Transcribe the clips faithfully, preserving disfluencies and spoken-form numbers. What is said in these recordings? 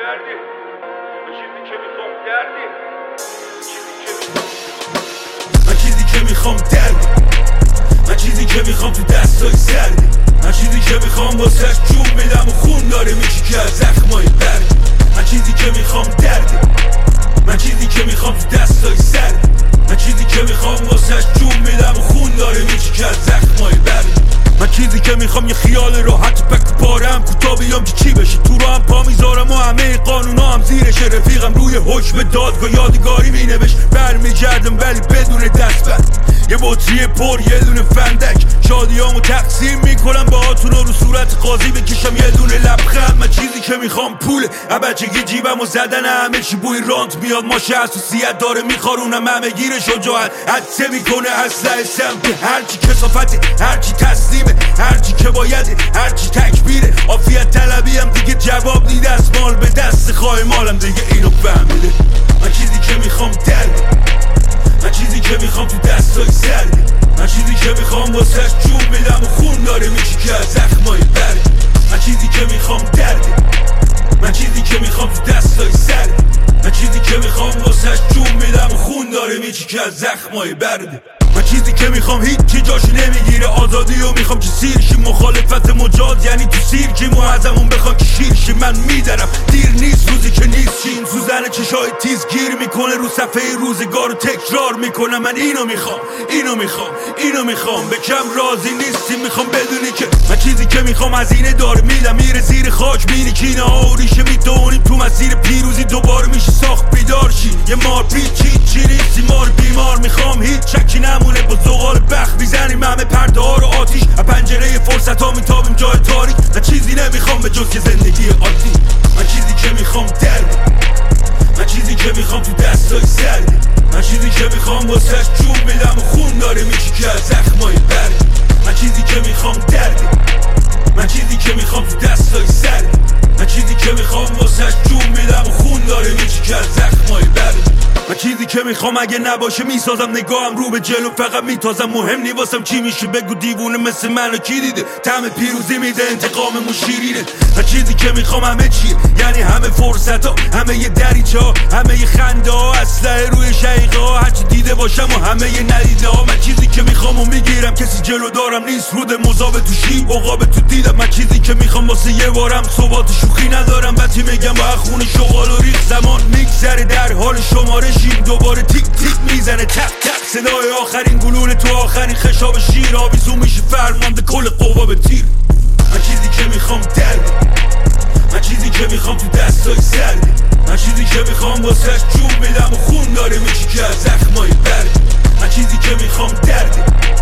دردی من چیزی که میخوام دردی من چیزی که میخوام دردی من چیزی که میخوام تو دستای سردی من چیزی که میخوام واسش جون میدم و خون داره میچی که از زخمای بردی من چیزی که میخوام دردی من چیزی که میخوام تو دستای سردی من چیزی که میخوام واسش جون میدم و خون داره میچی که از زخمای بردی من چیزی که میخوام یه خیال راحت پک پارم کوتا بیام که چی بشه تو رو هم پا میذارم و همه قانونا هم زیرشه رفیقم روی حکم دادگاه یادگاری مینوش برمیگردم ولی بدون دستبند یه بطری پر یه دونه فندک شادیامو تقسیم میکنم با هاتون رو صورت قاضی بکشم یه دونه لبخند من چیزی که میخوام پوله بچگی جیبم و زدن همه چی بوی رانت میاد ماشه حساسیت داره میخارونم همه گیر شجاعت حدسه میکنه اسلحه سمت هرچی کسافته هرچی تسلیمه هرچی که بایده هرچی تکبیره عافیت طلبی هم دیگه جواب نیده از مال به دست خواهی مالم دیگه اینو فهمیده من چیزی که میخوام درده من چیزی که میخوام تو دستای سردی من چیزی که میخوام واسش جون میدم و خون داره میچی که از زخمای بردی من چیزی که میخوام دردی من چیزی که میخوام تو دستای سردی من چیزی که میخوام واسش جون میدم و خون داره میچی که از زخمای بردی من چیزی که میخوام هیچی جاشو نمیگیره آزادی و میخوام که سیرشی مخالفت مجاز یعنی تو سیرکی مو ازمون بخوان که شیرشی من میدرم دیر نیست روزی که نیست چین سوزن چشای تیز گیر میکنه رو صفحه روزگار رو تکرار میکنم من اینو میخوام اینو میخوام اینو میخوام به کم راضی نیستی میخوام بدونی که من چیزی که میخوام از اینه داره میدم میره زیر خاک بینی کینه ها و ریشه میدونیم تو مسیر پیروزی دوباره میشه ساخت بیدار شی یه مار پیچی چی نیستی مار بیمار میخوام هیچ چکی نمونه با زغال بخ میزنیم همه پرده ها رو آتیش از پنجره فرصت ها میتابیم جای تاریک من چیزی نمیخوام به جز که زندگی عادی من چیزی که میخوام دردی من چیزی که میخوام تو دستای سردی من چیزی که میخوام واسش جون میدم و خون داره میچی که از زخمای بردی من چیزی که میخوام دردی من چیزی که میخوام تو دستای سردی من چیزی که میخوام واسش جون میدم و خون داره میچی که از زخمای بردی من چیزی که میخوام اگه نباشه میسازم نگاهم رو به جلو فقط میتازم مهم نی واسم چی میشه بگو دیوونه مثل منو کی دیده طعم پیروزی میده انتقاممون شیرینه من چیزی که میخوام همه چیه یعنی همه فرصت ها همه یه دریچه ها همه یه خنده ها اسلحه روی شقیقه ها هرچی دیده باشم و همه یه ندیده ها من چیزی که میخوام و میگیرم کسی جلو دارم نیست رود مذاب تو شیب عقاب تو دیدم من چیزی که میخوام واسه یه بارم ثبات شوخی ندارم وقتی میگم با خون شغال و ریخ زمان میگذره در حال شماره شیر دوباره تیک تیک میزنه تق تق صدای آخرین گلوله تو آخرین خشاب شیر آویزون میشه فرمانده کل قوا به تیر من چیزی که میخوام دردی من چیزی که میخوام تو دستای سردی من چیزی که میخوام واسش جون میدم و خون داره میچی که از زخمای بردی من چیزی که میخوام دردی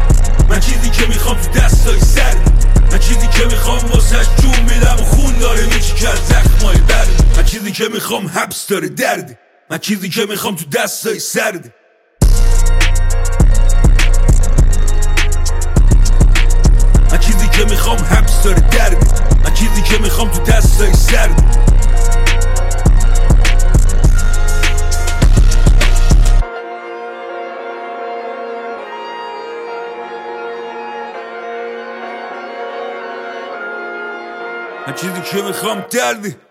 من چیزی که میخوام تو دستای سردی من چیزی که میخوام واسش جون میدم و خون داره میچی که از زخمای بردی من چیزی که میخوام حبس داره دردی من چیزی که میخوام تو دستای سردی من چیزی که میخوام حبس داره دردی من چیزی که میخوام تو دستای سردی من چیزی که میخوام دردی